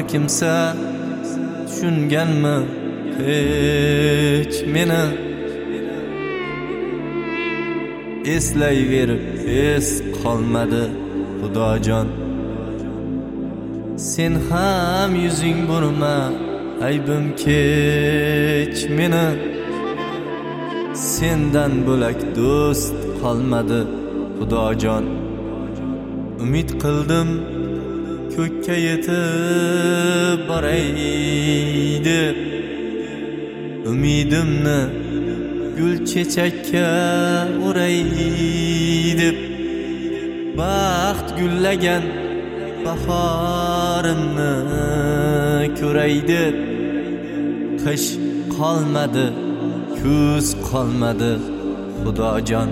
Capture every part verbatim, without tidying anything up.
kimsa tushunganmi hech meni? Eslayverib es qolmadi Xudojon. Sen ham yuzing burma, aybim kech meni. Sendan bo'lak do'st qolmadi Xudojon. Umid qildim ko'kka yetib boray deb, umidimni gul chechakka o'ray deb, baxt gullagan bahorimni ko'ray deb, qish qolmadi, kuz qolmadi Xudojon.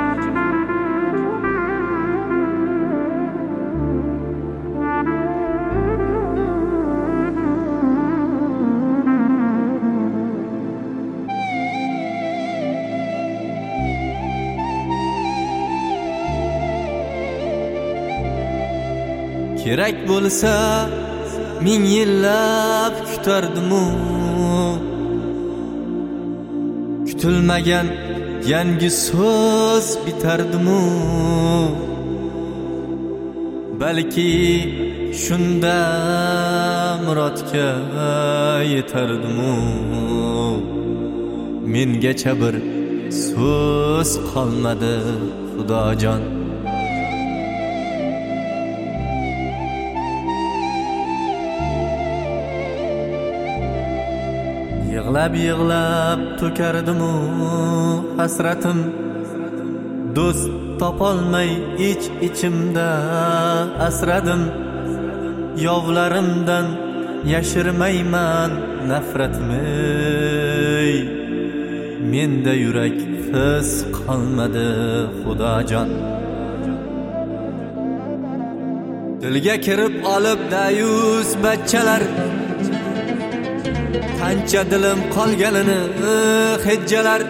Kerak bo'lsa ming yillab kutardim-u, kutilmagan yangi so'z bitardim-u, balki shunda murodga yetardim-u. Mengacha bir so'z qolmadi Xudojon. Yig'lab yig'lab to'kardim-u hasratim, do'st topolmay ich ichimda asradim. Yovlarimdan yashirmayman nafratimni, menda yurak his qolmadi Xudojon. Dilga kirib olib dayus bachchalar, qancha dilim qolganini hejjalar,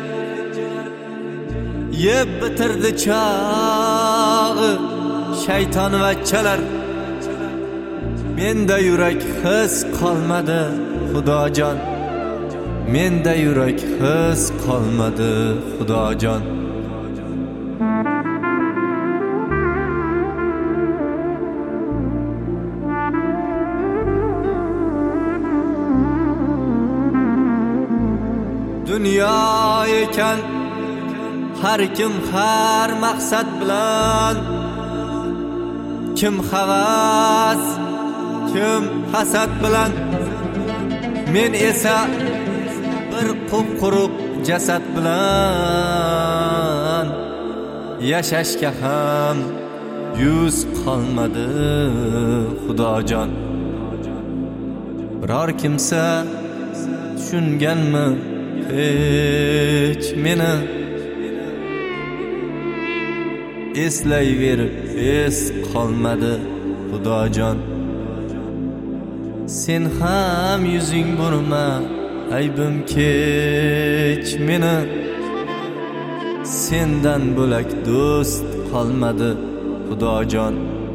yeb bitirdi chog'i shayton vachchalar. Menda yurak his qolmadi Xudojon, menda yurak his qolmadi Xudojon. Dunyo ekan har kim har maqsad bilan, kim havas kim hasad bilan. Men esa bir qup-quruq jasad bilan, yashashga ham yuz qolmadi Xudojon. Biror kimsa tushunganmi hech meni? Eslayverib es qolmadi Xudojon. Sen ham yuzing burma, aybim kech meni. Sendan bo'lak do'st qolmadi Xudojon.